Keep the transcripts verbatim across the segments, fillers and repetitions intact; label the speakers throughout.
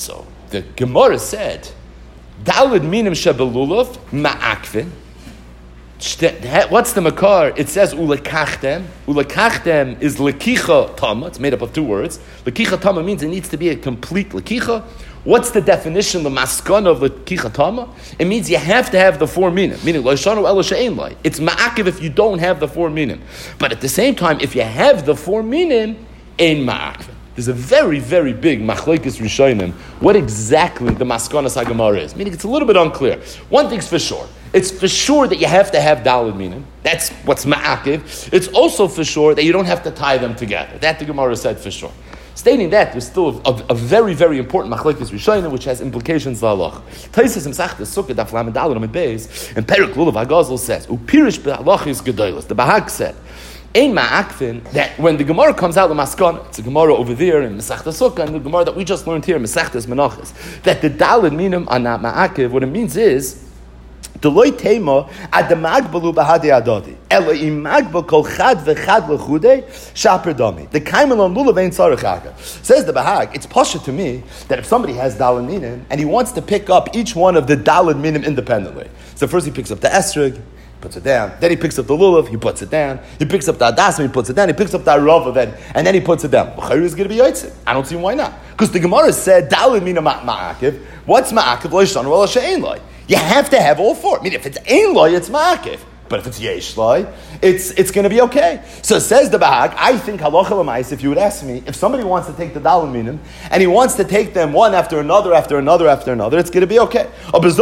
Speaker 1: So the Gemara said, Dalid minim shebelulav ma'akvin. What's the makar? It says ulekachtem. Ulekachtem is lekicha tama. It's made up of two words. Lekicha tama means it needs to be a complete lekicha. What's the definition, the maskana of lekicha tama? It means you have to have the four minim. Meaning loishanu elo she'ein lai. It's ma'akiv if you don't have the four minim. But at the same time, if you have the four minim, ein ma'akiv. There's a very, very big machlekes rishonim. What exactly the maskanas hagemara is? Meaning it's a little bit unclear. One thing's for sure. It's for sure that you have to have dalid minim. That's what's ma'akiv. It's also for sure that you don't have to tie them together. That the Gemara said for sure. Stating that, there's still a, a very, very important machlekes rishonim which has implications la'alach. Taisus Masechta Sukkah daf lamed dalid amid beis and Perek Lulav Hagazal says upirish be'alachis gedolos. The Bahag said. Ein ma'akvin, that when the Gemara comes out, the Maskana, it's a Gemara over there in Masechta Sukkah, and the Gemara that we just learned here in Masechtas Menachos, that the Dalid minim are not ma'akiv. What it means is, Deloy tema ad the magbalu bahadi adodi. Ela imagba kol chad vechad lechude shaper dami. The kaimelon lulav ein tzarech. Says the Bahag, it's pasha to me that if somebody has dalid minim and he wants to pick up each one of the dalid minim independently. So first he picks up the esrog, puts it down. Then he picks up the lulav, he puts it down. He picks up the adasim, he puts it down. He picks up the arava, then, and then he puts it down. B'chayru is going to be yotzei. I don't see why not. Because the Gemara said, dalid mina ma'akiv. What's ma'akiv? Lo yishanu ela she'ein lai. You have to have all four. I mean, if it's ein lai, it's ma'akiv. But if it's yesh lai, it's it's going to be okay. So says the Bahag, I think halacha l'mais, if you would ask me, if somebody wants to take the dalid minim, and he wants to take them one after another, after another, after another, it's going to be okay. It's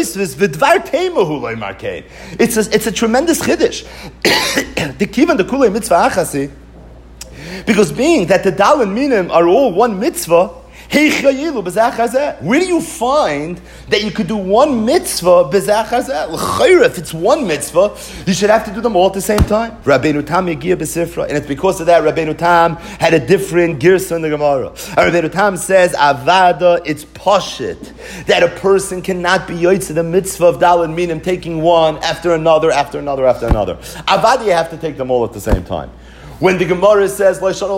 Speaker 1: a, it's a tremendous chiddush. The kivan the kulei mitzvah achasi, because being that the dalid minim are all one mitzvah, where do you find that you could do one mitzvah b'zeh chazeh? If it's one mitzvah, you should have to do them all at the same time. Rabbeinu Tam Yegiya b'Sifra, and it's because of that Rabbeinu Tam had a different girsa in the Gemara. And Rabbeinu Tam says, Avada, it's pashit, that a person cannot be yotzei the mitzvah of dalid minim, taking one after another, after another, after another. Avada, you have to take them all at the same time. When the Gemara says,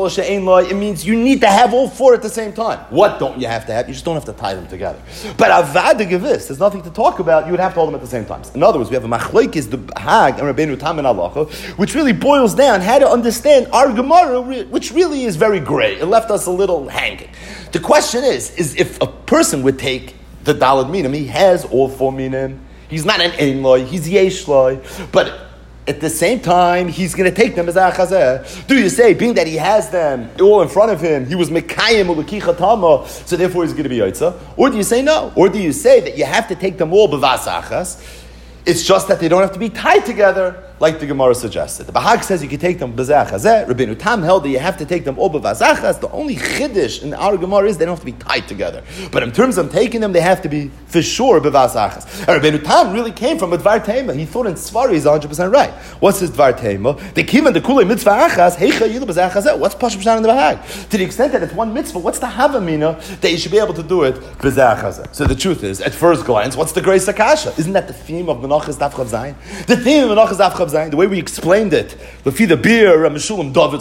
Speaker 1: it means you need to have all four at the same time. What don't you have to have? You just don't have to tie them together. But avad gevis, there's nothing to talk about. You would have to hold them at the same time. In other words, we have a machlekes, the Hag, and Rabbeinu Tam and Halacha, which really boils down how to understand our Gemara, which really is very gray. It left us a little hanging. The question is, is if a person would take the dalad minim, he has all four minim. He's not an ein loy, he's yesh loy, but at the same time, he's going to take them as a chazeh. Do you say, being that he has them all in front of him, he was mekayim ulekicha tama, so therefore he's going to be yotzei? Or do you say no? Or do you say that you have to take them all b'vas achas? It's just that they don't have to be tied together, like the Gemara suggested. The Bahag says you can take them b'zeh chazeh. Rabbeinu Tam held that you have to take them all b'vas achas. The only chiddush in our Gemara is they don't have to be tied together. But in terms of taking them, they have to be for sure b'vas achas. And Rabbeinu Tam really came from a dvar tema. He thought in Svari is one hundred percent right. What's his dvar tema? The kivan the kulei mitzvah achas heicha yilu b'zeh chazeh. What's pashup pshat in the Bahag? To the extent that it's one mitzvah, what's the havamina that you should be able to do it b'zeh chazeh? So the truth is, at first glance, what's the grace akasha? Isn't that the theme of Menachos Daf Chav Zayin? The theme of Menachos Daf Chav Zayin, the way we explained it, the beer Meshulam David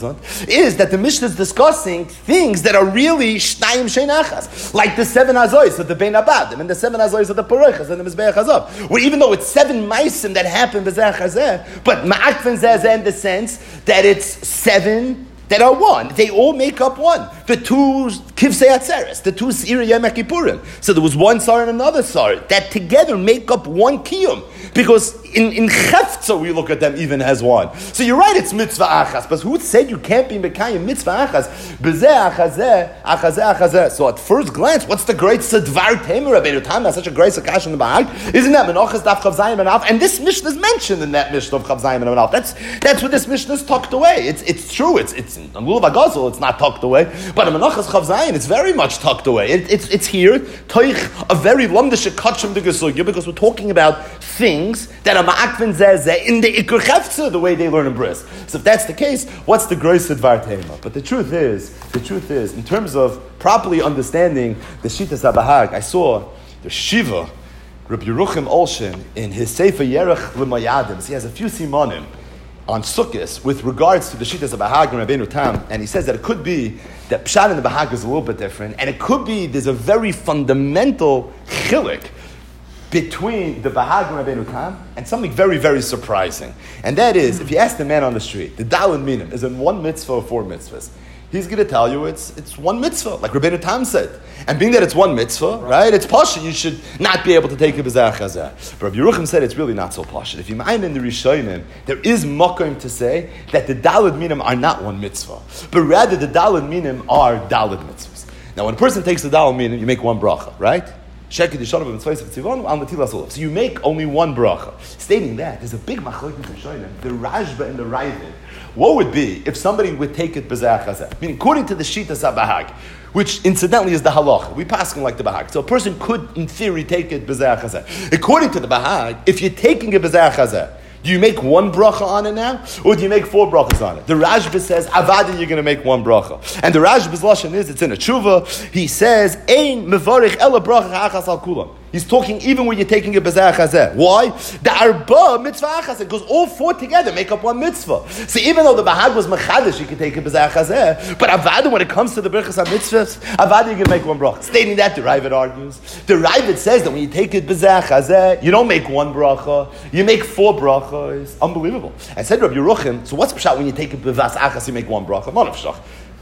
Speaker 1: is that the Mishnah is discussing things that are really shnayim sheinachas, like the seven azois of the Bein Abadim and the seven azois of the Parochas and the Mizbeach Hazav. Where even though it's seven meisim that happen b'zeh chazeh, but ma'akven zeh in the sense that it's seven that are one. They all make up one. The two Kivsei Atzeres, the two Sira Yom Kippurim. So there was one Sar and another Sar that together make up one Kiyum. Because in, in Chefza we look at them even as one. So you're right, it's mitzvah achas. But who said you can't be mekayim mitzvah achas? B'zeh achazeh, achazeh, achazeh. So at first glance, what's the great Sedvar Temer Rabbeinu Tam has such a great Sakash in the Bahag? Isn't that Menachos Daf Chav Zayin and Af? And this Mishnah is mentioned in that Mishnah of Chav Zayin and Af. That's that's what this Mishnah is tucked away. It's it's true. It's it's in Lulav Hagazal, it's not tucked away. But in Menachos Chav Zayin, it's very much tucked away. It, it's it's here, Toich, a very lumdish kachim de gesugya, because we're talking about things that are ma'akvin zeh in the ikur chefza, the way they learn in bris. So if that's the case, what's the grace advar tema? But the truth is, the truth is, in terms of properly understanding the Shitas HaBahag, I saw the Shiva, Rabbi Yeruchim Olshin, in his Sefer Yerech L'Mayadim. He has a few simanim on Sukkot with regards to the Shittas of Bahag and Rabbeinu Tam, and he says that it could be that Pshat and the Bahag is a little bit different, and it could be there's a very fundamental chilik between the Bahag and Rabbeinu Tam and something very, very surprising. And that is, if you ask the man on the street, the Daled Minim is in one mitzvah or four mitzvahs, he's going to tell you it's it's one mitzvah, like Rabbeinu Tam said. And being that it's one mitzvah, right, it's pasha, you should not be able to take a b'zeh chazeh. But Rabbi Yerucham said it's really not so pasha. If you mind in the Rishonim, there is makom to say that the Daled Minim are not one mitzvah, but rather the Daled Minim are Daled mitzvahs. Now when a person takes the Daled Minim, you make one bracha, right? So you make only one bracha. Stating that, there's a big machlokes in Rishonim, the Rashba and the Ravid. What would be if somebody would take it b'zeh chazeh? Meaning, according to the Shitas HaBahag, which incidentally is the halacha, we pass him like the Bahag. So a person could, in theory, take it b'zeh chazeh. According to the Bahag, if you're taking it b'zeh chazeh, do you make one bracha on it now, or do you make four brachas on it? The Rashba says, Avada, you're going to make one bracha. And the Rashba's lashon is, it's in a tshuva, he says, Ein mevarich ela bracha ha'achas al kulam. He's talking even when you're taking a b'zeh chazeh. Why? The arba mitzvah achas, because all four together make up one mitzvah. So even though the Bahag was mechadish, you can take a b'zeh chazeh, but avada, when it comes to the brachas mitzvahs, avada, you can make one bracha. Stating that, the Ravid argues. The Ravid says that when you take it b'zeh chazeh, you don't make one bracha, you make four brachas. Unbelievable. I said Rabbi Yeruchim, so what's pshat when you take it b'vas achas, you make one bracha? None of shach.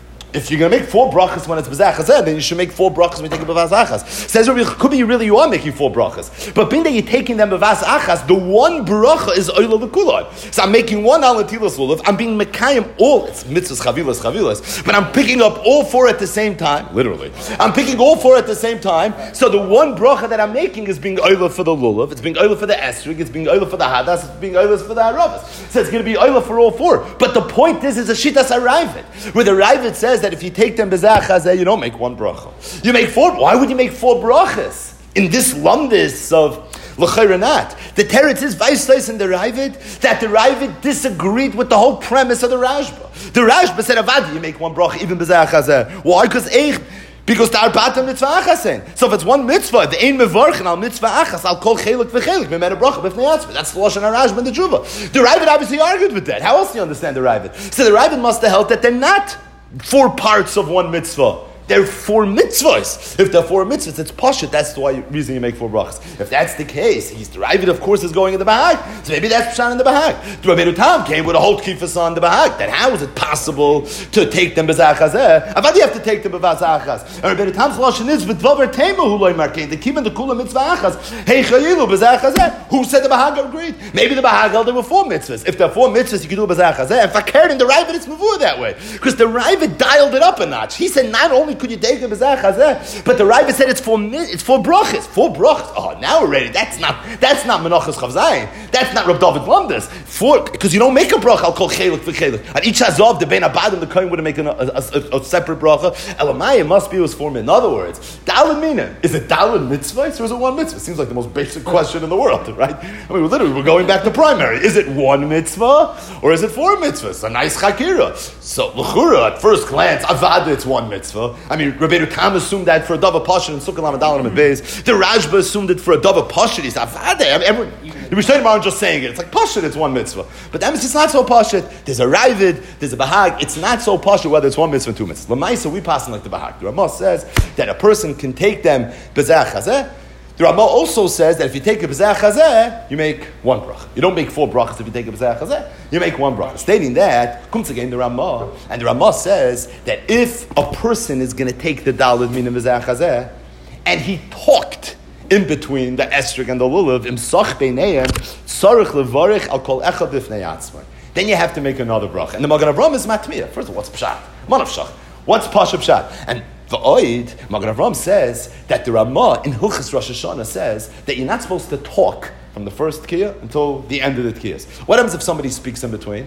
Speaker 1: If you're going to make four brachas when it's b'zeh chazeh, then you should make four brachas when you take it b'vas achas. Says Rabbi, could be really you are making four brachas, but being that you're taking them b'vas achas, the one bracha is oila l'kulon. So I'm making one al netilas lulav. I'm being mekayim all. It's mitzvahs chavilas chavilas, but I'm picking up all four at the same time. Literally, I'm picking all four at the same time. So the one bracha that I'm making is being oila for the lulav. It's being oila for the esrig. It's being oila for the hadas. It's being oila for the haravas. So it's going to be oila for all four. But the point is, is a shitas aravid, where the Ravid says that if you take them b'zeh chazeh, you don't make one bracha. You make four. Why would you make four brachas in this lumdis of l'chayranat? The teretz is vaisleis in the Ravid that the Ravid disagreed with the whole premise of the Rashba. The Rashba said, "Avad, you make one bracha even b'zeh chazeh." Why? Because eich. Because the arbata mitzvah achasen. So if it's one mitzvah, the ein mevarchen al mitzvah achas, I'll call chelik v'chelik, memena bracha b'fnei atzma. That's the lashon harashba and the tshuva. The Ravid obviously argued with that. How else do you understand the Ravid? So the Ravid must have held that they're not four parts of one mitzvah. They're four mitzvahs. If they're four mitzvahs, it's pashut. That's the why reason you make four brachas. If that's the case, he's the Ravid, of course, is going in the Bahag. So maybe that's pshat in the Bahag. The Rabbeinu Tam came with a whole kifas on the Bahag. Then how is it possible to take them b'zeh chazeh? Avad you have to take them b'vas achas. And Rabbeinu Tam's lashon is v'dvaver tema hu loy markein. They keep in the kula mitzvah achas. Hey chayilu b'zeh chazeh. Who said the Bahag agreed? Maybe the Bahag held there were four mitzvahs. If there are four mitzvahs, you can do b'zeh chazeh. And fakir in the Ravid, it's mavur that way because the Ravid dialed it up a notch. He said not only could you take them b'zeh chazeh, but the Ravid said it's for it's for brachas, four brachas. Oh, now we're ready. That's not that's not menachas chavzayin. That's not Reb David Lumdas. For because you don't make a bracha. I'll call chelik for chelik. On each hazav, the ben abadim, the kohen would make a, a, a, a separate bracha. Elamai must be was for me. In other words, daled mina is it daled mitzvah or is it one mitzvah? Seems like the most basic question in the world, right? I mean, literally, we're going back to primary. Is it one mitzvah or is it four mitzvahs? A nice chakira. So l'chura, at first glance, avada, it's one mitzvah. I mean, Rabbeinu Tam assumed that for a dava pashat and sukkah lamadalim and beis. The Rashba assumed it for a dava pashat. He said, avada. Everyone, the Rishonim aren't just saying it. It's like pashat, it's one mitzvah. But that means it's not so pashat. There's a Ravid, there's a Bahag. It's not so pashat whether it's one mitzvah or two mitzvahs. L'maisa, we pass them like the Bahag. The Ramah says that a person can take them b'zeh chazeh. The Ramah also says that if you take a b'zeh chazeh, you make one bracha. You don't make four brachas if you take a b'zeh chazeh. You make one bracha. Stating that, comes again the Ramah, and the Ramah says that if a person is going to take the daled min b'zeh chazeh, and he talked in between the esrog and the lulav, imsach beinayim, tzarich levarich al kol echad b'fnei atzmai. Then you have to make another bracha. And the Magen Avraham is matmiyah. First of all, what's pshat? Manav shach. What's pasha pshat? And v'oid, Magen Avraham says that the Ramah in Hilchos Rosh Hashanah says that you're not supposed to talk from the first kiyah until the end of the kiyahs. What happens if somebody speaks in between?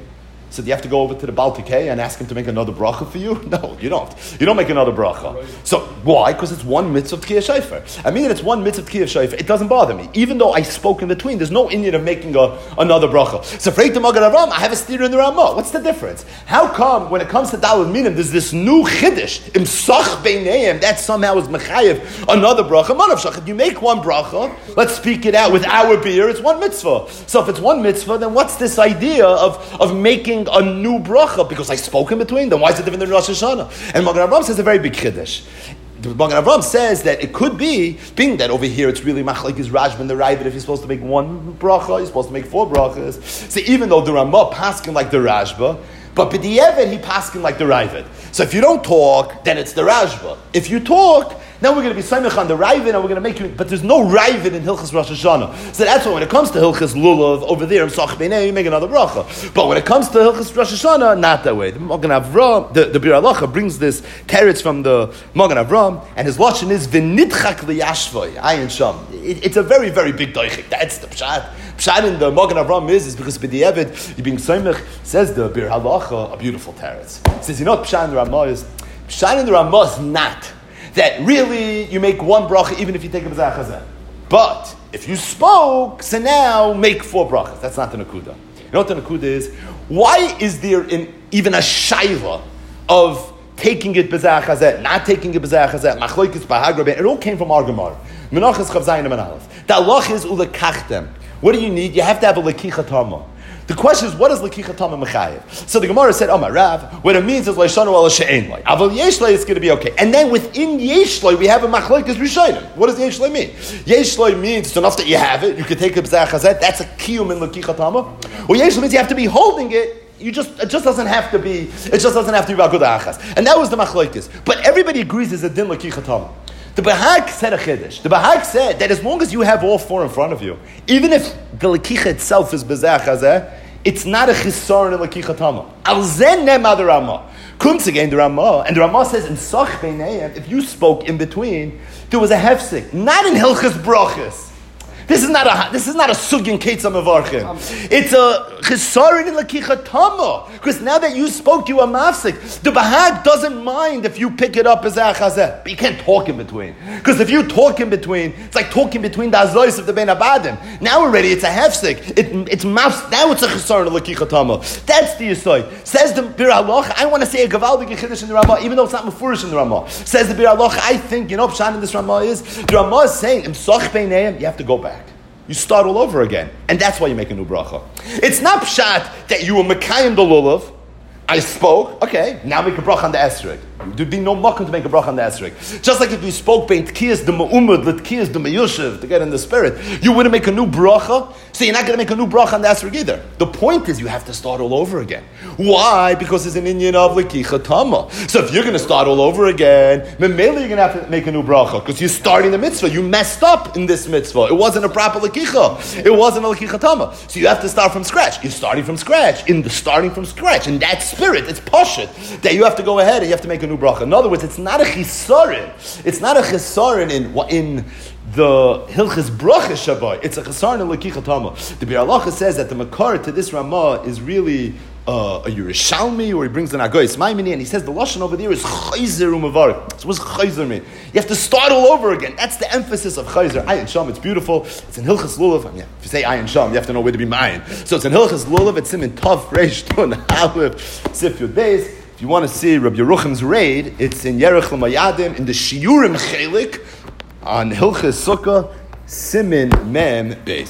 Speaker 1: So do you have to go over to the Baal Tikei and ask him to make another bracha for you? No, you don't. You don't make another bracha. So why? Because it's one mitzvah of Tkiyah Shofar. I mean, it's one mitzvah of Tkiyah Shofar. It doesn't bother me, even though I spoke in between. There's no Indian of making a, another bracha. So for the Magen Avraham, I have a steer in the Ramah. What's the difference? How come when it comes to Daled Minim, there's this new chiddush imsach beineim that somehow is mechayev another bracha? Manav shachad. You make one bracha. Let's speak it out with our beer. It's one mitzvah. So if it's one mitzvah, then what's this idea of of making a new bracha because I spoke in between? Then why is it different than Rosh Hashanah? And Magen Avraham says a very big chiddush. Magen Avraham says that it could be, being that over here it's really machlek is Rajban the Ravid, if he's supposed to make one bracha, he's supposed to make four brachas. So even though the Ramah paskin like the Rajba, but b'di'evet he paskin like the Ravid. So if you don't talk, then it's the Rajba. If you talk, now we're going to be Saimach on the Ravid, and we're going to make you, but there's no Ravid in Hilchas Rosh Hashanah. So that's why when it comes to Hilchas Lulav, over there, Msach Beinei, you make another bracha. But when it comes to Hilchas Rosh Hashanah, not that way. The Magen Avraham, the, the Bir Halacha brings this teretz from the Magen Avraham, and his lashon is V'nitchak liyashvoi, ayin sham. It, it's a very, very big doichik. That's the pshat. Pshat in the Magen Avraham is, is because b'di'evet, you being Saimach, says the Bir Halacha, a beautiful teretz. He says, you know what pshat in the Ramah is? Pshat in the Ramah is not that really you make one bracha even if you take a b'zach hazeh. But if you spoke, so now make four brachas. That's not the nakuda. You know what the nakuda is? Why is there in, even a shayla of taking it b'zach hazeh, not taking it b'zach hazeh, machloikis b'hagra? It all came from our Gemara. Menachas chav zayin and aleph. The halach is ulekachtem. What do you need? You have to have a lekichat hama. The question is, what is lekichat hama mechayev? So the Gemara said, "Oh my Rav, what it means is leishanu ala she'ein loy. Aval yeshloi is going to be okay." And then within yeshloi, we have a machlokes rishonim. What does yeshloi mean? Yeshloi means it's enough that you have it. You can take a b'zach hazeh. That's a kiyum in lekichat hama. Or yeshloi means you have to be holding it. You just it just doesn't have to be. It just doesn't have to be about good achas. And that was the machlokes. But everybody agrees there's a din lekichat hama. The Bahag said a chiddush. The Bahag said that as long as you have all four in front of you, even if the lekicha itself is bezach hazeh, it's not a chisaron in lekicha tama. Al zen nema the Ramah. Comes again the Ramah, and the Ramah says in Sach Beinayim, if you spoke in between, there was a hefsek, not in Hilchas Brachas. This is not a this is not a sugin ketzam avarchim. It's a chisaron in lekicha tama. Because now that you spoke, you are mafsik. The Bahag doesn't mind if you pick it up as a chazeh, but you can't talk in between. Because if you talk in between, it's like talking between the azois of the ben abadim. Now already it's a hefsik. It, it's mafs. Now it's a chisaron in lekicha tama. That's the yisoid. Says the Bir Halacha. I want to say a gavaldik chiddush in the Ramah, even though it's not mefurish in the Ramah. Says the Bir Halacha. I think you know pshan in this Ramah is the Ramah is saying imsach beinayim. You have to go back. You start all over again. And that's why you make a new bracha. It's not pshat that you were mekayim the lulav. I spoke, okay, now make a bracha on the esrog. There'd be no makom to make a bracha on the esrog. Just like if you spoke bein tkiyas the ma'umad, l'tkiyas the mayushiv, to get in the spirit, you wouldn't make a new bracha, so you're not going to make a new bracha on the esrog either. The point is you have to start all over again. Why? Because it's an inyan of lekicha tama. So if you're going to start all over again, memela you're going to have to make a new bracha, because you're starting the mitzvah. You messed up in this mitzvah. It wasn't a proper lekicha. It wasn't a lekicha tama. So you have to start from scratch. You're starting from scratch. In the starting from scratch. And that's spirit, it's pashut, that you have to go ahead and you have to make a new bracha. In other words, it's not a chisaron. It's not a chisaron in in the Hilchas Bracha Shabbat. It's a chisaron in lekicha tama. The Bir Halacha says that the makar to this Ramah is really uh, a Yerushalmi, or he brings an Agoyis Maimini, and he says the lashon over there is chayzer u'mavarek. So what's chayzer mean? You have to start all over again. That's the emphasis of chayzer. Ayin Sham, it's beautiful. It's in Hilchas Lulav. I mean, if you say Ayin Sham, you have to know where to be mine. So it's in Hilchas Lulav. It's in Tov Reish Tun Aleph Sif Yud Beis. If you want to see Rabbi Yerucham's raid, it's in Yerech L'Mayadim in the Shiurim Chelik on Hilchas Sukkah Simin Mem Beis.